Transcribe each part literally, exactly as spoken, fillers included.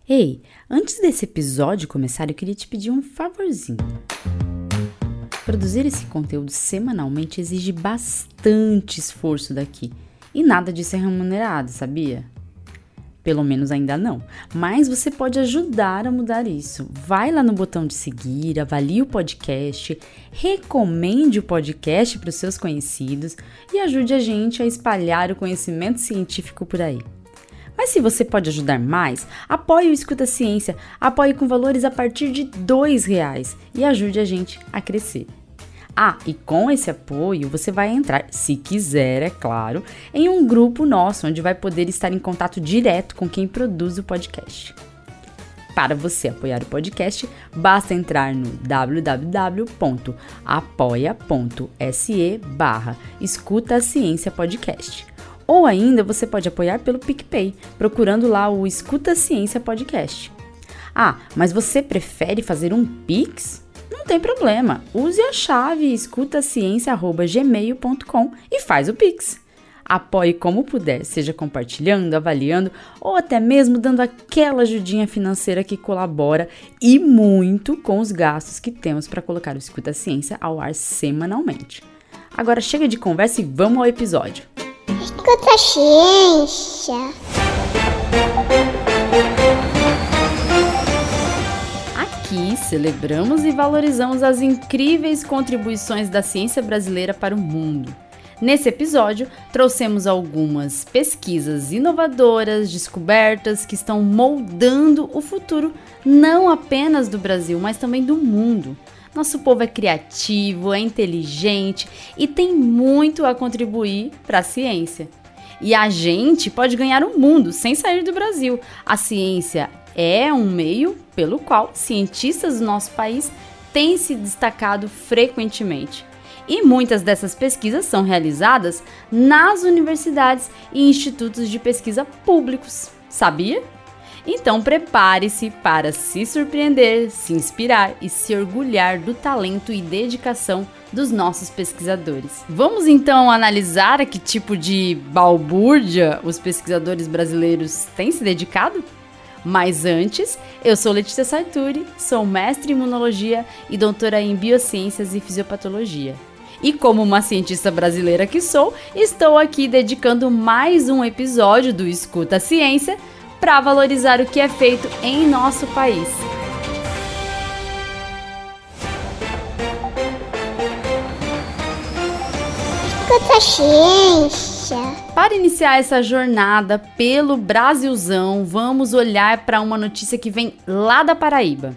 Ei, antes desse episódio começar, eu queria te pedir um favorzinho. Produzir esse conteúdo semanalmente exige bastante esforço daqui. E nada disso é remunerado, sabia? Pelo menos ainda não. Mas você pode ajudar a mudar isso. Vai lá no botão de seguir, avalie o podcast, recomende o podcast para os seus conhecidos e ajude a gente a espalhar o conhecimento científico por aí. Mas se você pode ajudar mais, apoie o Escuta Ciência, apoie com valores a partir de dois reais e ajude a gente a crescer. Ah, e com esse apoio você vai entrar, se quiser, é claro, em um grupo nosso, onde vai poder estar em contato direto com quem produz o podcast. Para você apoiar o podcast, basta entrar no w w w ponto apoia ponto s e barra Escuta Ciência Podcast. Ou ainda você pode apoiar pelo PicPay, procurando lá o Escuta Ciência Podcast. Ah, mas você prefere fazer um Pix? Não tem problema, use a chave escuta ciência arroba gmail ponto com e faz o Pix. Apoie como puder, seja compartilhando, avaliando ou até mesmo dando aquela ajudinha financeira que colabora e muito com os gastos que temos para colocar o Escuta Ciência ao ar semanalmente. Agora chega de conversa e vamos ao episódio. Escuta Ciência. Aqui celebramos e valorizamos as incríveis contribuições da ciência brasileira para o mundo. Nesse episódio, trouxemos algumas pesquisas inovadoras, descobertas que estão moldando o futuro não apenas do Brasil, mas também do mundo. Nosso povo é criativo, é inteligente e tem muito a contribuir para a ciência. E a gente pode ganhar o mundo sem sair do Brasil. A ciência é um meio pelo qual cientistas do nosso país têm se destacado frequentemente. E muitas dessas pesquisas são realizadas nas universidades e institutos de pesquisa públicos. Sabia? Então prepare-se para se surpreender, se inspirar e se orgulhar do talento e dedicação dos nossos pesquisadores. Vamos então analisar a que tipo de balbúrdia os pesquisadores brasileiros têm se dedicado? Mas antes, eu sou Letícia Sarturi, sou mestre em imunologia e doutora em biociências e fisiopatologia. E como uma cientista brasileira que sou, estou aqui dedicando mais um episódio do Escuta Ciência para valorizar o que é feito em nosso país. Escuta Ciência. Para iniciar essa jornada pelo Brasilzão, vamos olhar para uma notícia que vem lá da Paraíba.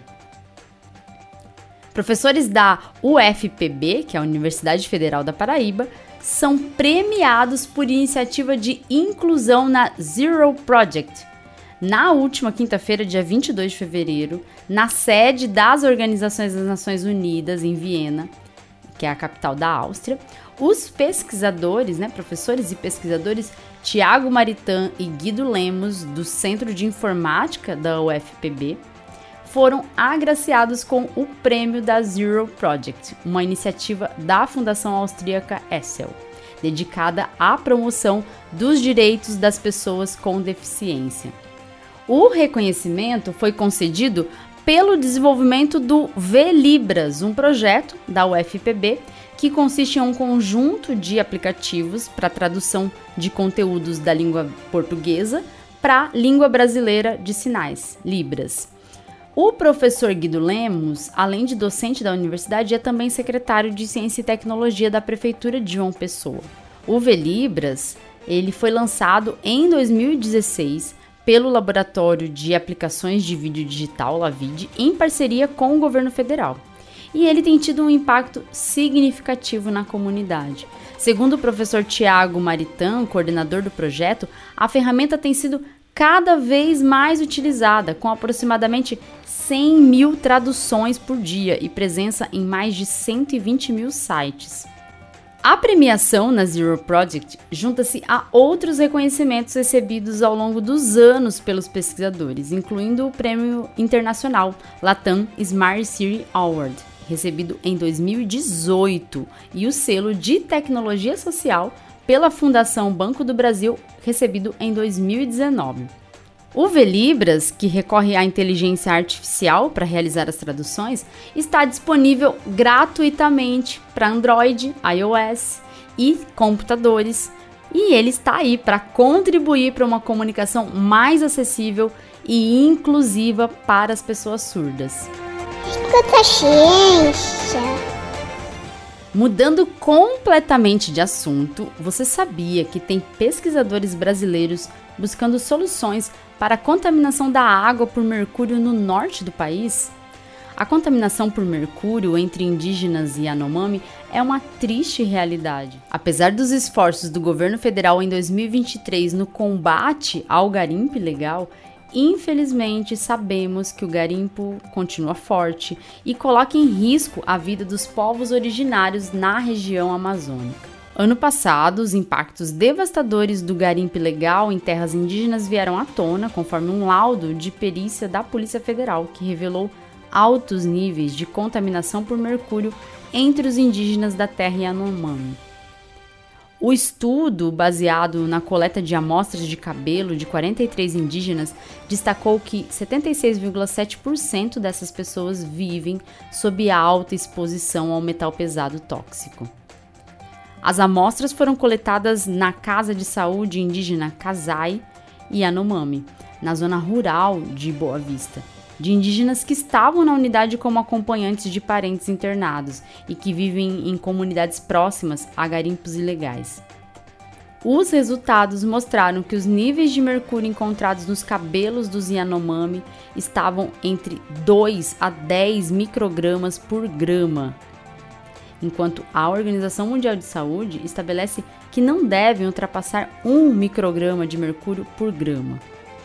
Professores da U F P B, que é a Universidade Federal da Paraíba, são premiados por iniciativa de inclusão na Zero Project. Na última quinta-feira, dia vinte e dois de fevereiro, na sede das Organizações das Nações Unidas, em Viena, que é a capital da Áustria, os pesquisadores, né, professores e pesquisadores Tiago Maritan e Guido Lemos, do Centro de Informática da U F P B, foram agraciados com o prêmio da Zero Project, uma iniciativa da Fundação Austríaca Essel, dedicada à promoção dos direitos das pessoas com deficiência. O reconhecimento foi concedido pelo desenvolvimento do V-Libras, um projeto da U F P B que consiste em um conjunto de aplicativos para tradução de conteúdos da língua portuguesa para a língua brasileira de sinais, Libras. O professor Guido Lemos, além de docente da universidade, é também secretário de Ciência e Tecnologia da Prefeitura de João Pessoa. O V-Libras, ele foi lançado em dois mil e dezesseis pelo Laboratório de Aplicações de Vídeo Digital, LAVID, em parceria com o governo federal. E ele tem tido um impacto significativo na comunidade. Segundo o professor Tiago Maritan, coordenador do projeto, a ferramenta tem sido cada vez mais utilizada, com aproximadamente cem mil traduções por dia e presença em mais de cento e vinte mil sites. A premiação na Zero Project junta-se a outros reconhecimentos recebidos ao longo dos anos pelos pesquisadores, incluindo o Prêmio Internacional Latam Smart City Award, recebido em dois mil e dezoito, e o selo de Tecnologia Social pela Fundação Banco do Brasil, recebido em dois mil e dezenove. O Velibras, que recorre à inteligência artificial para realizar as traduções, está disponível gratuitamente para Android, iOS e computadores. E ele está aí para contribuir para uma comunicação mais acessível e inclusiva para as pessoas surdas. Escuta a ciência. Mudando completamente de assunto, você sabia que tem pesquisadores brasileiros buscando soluções para a contaminação da água por mercúrio no norte do país? A contaminação por mercúrio entre indígenas e Yanomami é uma triste realidade. Apesar dos esforços do governo federal em dois mil e vinte e três no combate ao garimpo ilegal, infelizmente sabemos que o garimpo continua forte e coloca em risco a vida dos povos originários na região amazônica. Ano passado, os impactos devastadores do garimpo ilegal em terras indígenas vieram à tona, conforme um laudo de perícia da Polícia Federal, que revelou altos níveis de contaminação por mercúrio entre os indígenas da terra Yanomami. O estudo, baseado na coleta de amostras de cabelo de quarenta e três indígenas, destacou que setenta e seis vírgula sete por cento dessas pessoas vivem sob alta exposição ao metal pesado tóxico. As amostras foram coletadas na Casa de Saúde Indígena Kasai e Yanomami, na zona rural de Boa Vista, de indígenas que estavam na unidade como acompanhantes de parentes internados e que vivem em comunidades próximas a garimpos ilegais. Os resultados mostraram que os níveis de mercúrio encontrados nos cabelos dos Yanomami estavam entre dois a dez microgramas por grama, enquanto a Organização Mundial de Saúde estabelece que não devem ultrapassar um micrograma de mercúrio por grama.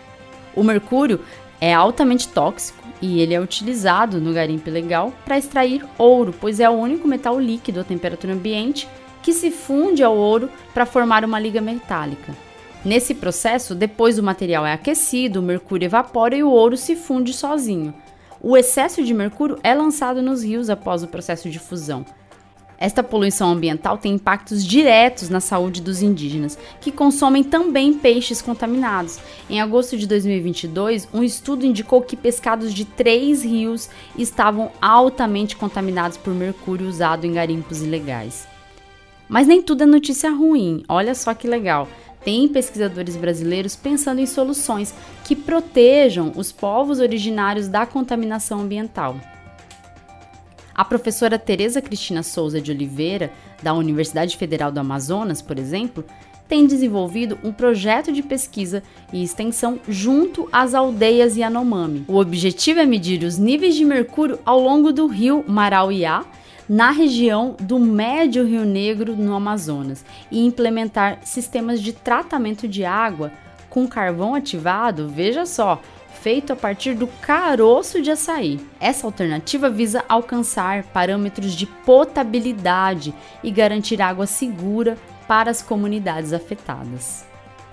O mercúrio é altamente tóxico e ele é utilizado no garimpo ilegal para extrair ouro, pois é o único metal líquido a temperatura ambiente que se funde ao ouro para formar uma liga metálica. Nesse processo, depois o material é aquecido, o mercúrio evapora e o ouro se funde sozinho. O excesso de mercúrio é lançado nos rios após o processo de fusão. Esta poluição ambiental tem impactos diretos na saúde dos indígenas, que consomem também peixes contaminados. Em agosto de dois mil e vinte e dois, um estudo indicou que pescados de três rios estavam altamente contaminados por mercúrio usado em garimpos ilegais. Mas nem tudo é notícia ruim, olha só que legal. Tem pesquisadores brasileiros pensando em soluções que protejam os povos originários da contaminação ambiental. A professora Tereza Cristina Souza de Oliveira, da Universidade Federal do Amazonas, por exemplo, tem desenvolvido um projeto de pesquisa e extensão junto às aldeias Yanomami. O objetivo é medir os níveis de mercúrio ao longo do rio Marauiá, na região do Médio Rio Negro, no Amazonas, e implementar sistemas de tratamento de água com carvão ativado, veja só, feito a partir do caroço de açaí. Essa alternativa visa alcançar parâmetros de potabilidade e garantir água segura para as comunidades afetadas.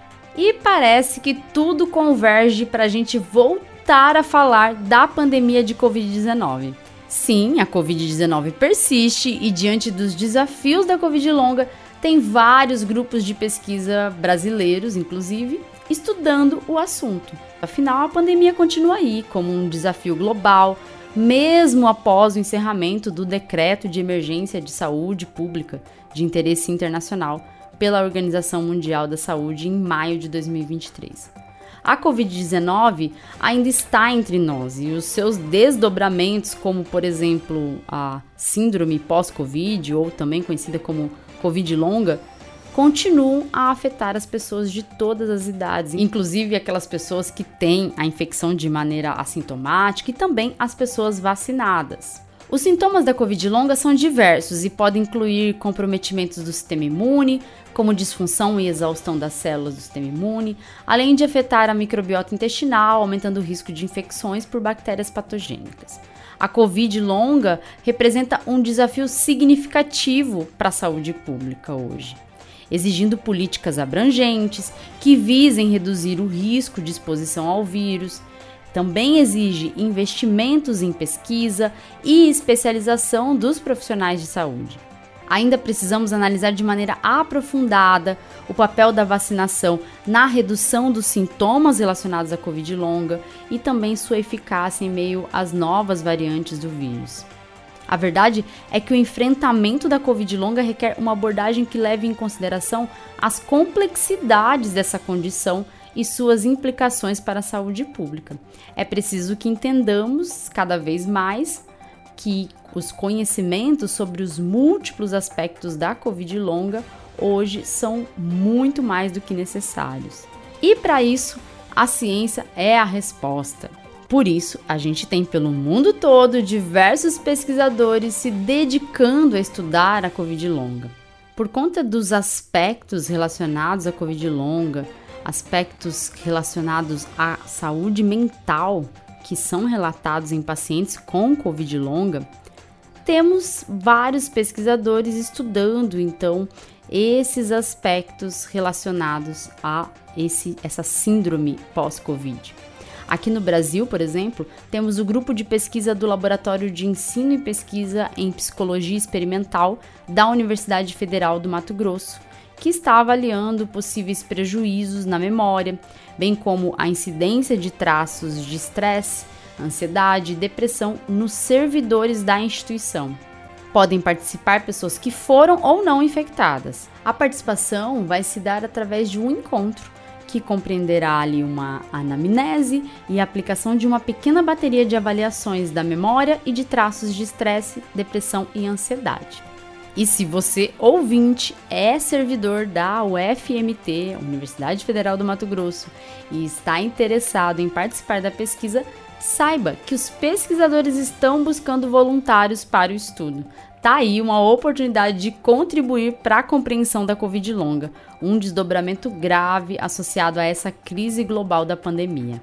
E parece que tudo converge para a gente voltar a falar da pandemia de covid dezenove. Sim, a covid dezenove persiste e, diante dos desafios da Covid longa, tem vários grupos de pesquisa brasileiros, inclusive, estudando o assunto. Afinal, a pandemia continua aí como um desafio global, mesmo após o encerramento do Decreto de Emergência de Saúde Pública de Interesse Internacional pela Organização Mundial da Saúde em maio de dois mil e vinte e três. A covid dezenove ainda está entre nós e os seus desdobramentos, como, por exemplo, a síndrome pós-Covid, ou também conhecida como Covid longa, continuam a afetar as pessoas de todas as idades, inclusive aquelas pessoas que têm a infecção de maneira assintomática e também as pessoas vacinadas. Os sintomas da Covid longa são diversos e podem incluir comprometimentos do sistema imune, como disfunção e exaustão das células do sistema imune, além de afetar a microbiota intestinal, aumentando o risco de infecções por bactérias patogênicas. A Covid longa representa um desafio significativo para a saúde pública hoje, exigindo políticas abrangentes que visem reduzir o risco de exposição ao vírus. Também exige investimentos em pesquisa e especialização dos profissionais de saúde. Ainda precisamos analisar de maneira aprofundada o papel da vacinação na redução dos sintomas relacionados à Covid longa e também sua eficácia em meio às novas variantes do vírus. A verdade é que o enfrentamento da Covid longa requer uma abordagem que leve em consideração as complexidades dessa condição e suas implicações para a saúde pública. É preciso que entendamos cada vez mais que os conhecimentos sobre os múltiplos aspectos da Covid longa hoje são muito mais do que necessários. E para isso, a ciência é a resposta. Por isso, a gente tem pelo mundo todo diversos pesquisadores se dedicando a estudar a Covid longa. Por conta dos aspectos relacionados à Covid longa, aspectos relacionados à saúde mental, que são relatados em pacientes com Covid longa, temos vários pesquisadores estudando, então, esses aspectos relacionados a esse, essa síndrome pós-Covid. Aqui no Brasil, por exemplo, temos o grupo de pesquisa do Laboratório de Ensino e Pesquisa em Psicologia Experimental da Universidade Federal do Mato Grosso, que está avaliando possíveis prejuízos na memória, bem como a incidência de traços de estresse, ansiedade e depressão nos servidores da instituição. Podem participar pessoas que foram ou não infectadas. A participação vai se dar através de um encontro, que compreenderá ali uma anamnese e a aplicação de uma pequena bateria de avaliações da memória e de traços de estresse, depressão e ansiedade. E se você, ouvinte, é servidor da U F M T, Universidade Federal do Mato Grosso, e está interessado em participar da pesquisa, saiba que os pesquisadores estão buscando voluntários para o estudo. Tá aí uma oportunidade de contribuir para a compreensão da Covid longa, um desdobramento grave associado a essa crise global da pandemia.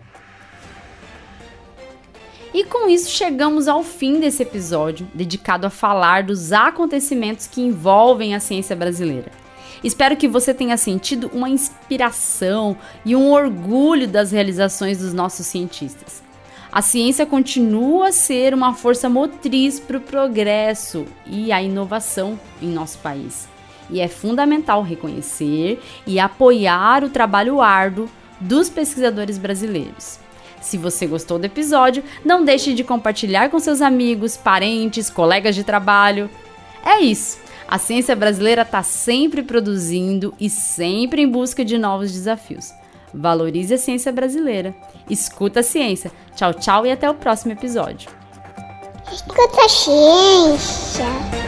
E com isso chegamos ao fim desse episódio, dedicado a falar dos acontecimentos que envolvem a ciência brasileira. Espero que você tenha sentido uma inspiração e um orgulho das realizações dos nossos cientistas. A ciência continua a ser uma força motriz para o progresso e a inovação em nosso país. E é fundamental reconhecer e apoiar o trabalho árduo dos pesquisadores brasileiros. Se você gostou do episódio, não deixe de compartilhar com seus amigos, parentes, colegas de trabalho. É isso! A ciência brasileira está sempre produzindo e sempre em busca de novos desafios. Valorize a ciência brasileira. Escuta a ciência. Tchau, tchau e até o próximo episódio. Escuta a ciência.